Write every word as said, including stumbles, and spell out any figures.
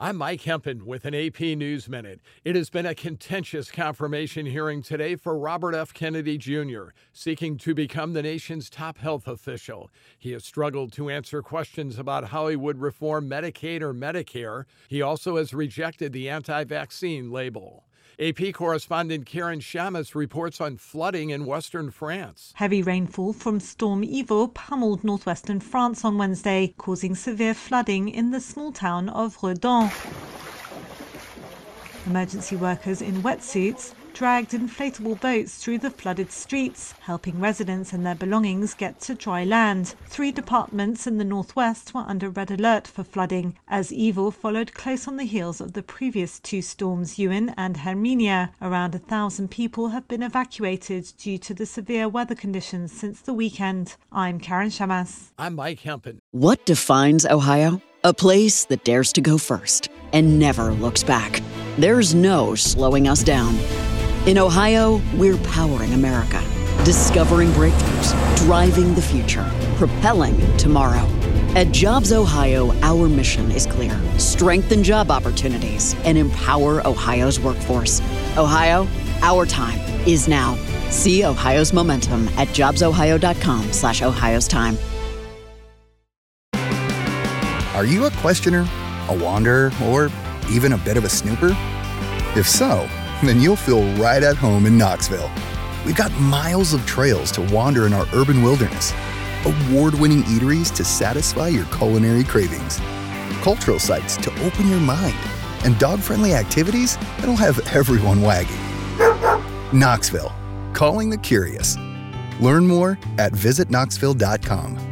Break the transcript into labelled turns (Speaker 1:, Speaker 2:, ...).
Speaker 1: I'm Mike Hempen with an A P News Minute. It has been a contentious confirmation hearing today for Robert F. Kennedy Junior, seeking to become the nation's top health official. He has struggled to answer questions about how he would reform Medicaid or Medicare. He also has rejected the anti-vaccine label. A P correspondent Karen Shamas reports on flooding in western France.
Speaker 2: Heavy rainfall from Storm Ivo pummeled northwestern France on Wednesday, causing severe flooding in the small town of Redon. Emergency workers in wetsuits dragged inflatable boats through the flooded streets, helping residents and their belongings get to dry land. Three departments in the northwest were under red alert for flooding, as Ivo followed close on the heels of the previous two storms, Ewan and Herminia. Around a thousand people have been evacuated due to the severe weather conditions since the weekend. I'm Karen Shamas.
Speaker 1: I'm Mike Hempen.
Speaker 3: What defines Ohio? A place that dares to go first and never looks back. There's no slowing us down. In Ohio, we're powering America, discovering breakthroughs, driving the future, propelling tomorrow. At Jobs Ohio, our mission is clear: strengthen job opportunities and empower Ohio's workforce. Ohio, our time is now. See Ohio's momentum at jobsohio.com slash Ohio's time.
Speaker 4: Are you a questioner, a wanderer, or even a bit of a snooper? If so, then you'll feel right at home in Knoxville. We've got miles of trails to wander in our urban wilderness, award-winning eateries to satisfy your culinary cravings, cultural sites to open your mind, and dog-friendly activities that'll have everyone wagging. Knoxville, calling the curious. Learn more at visit knoxville dot com.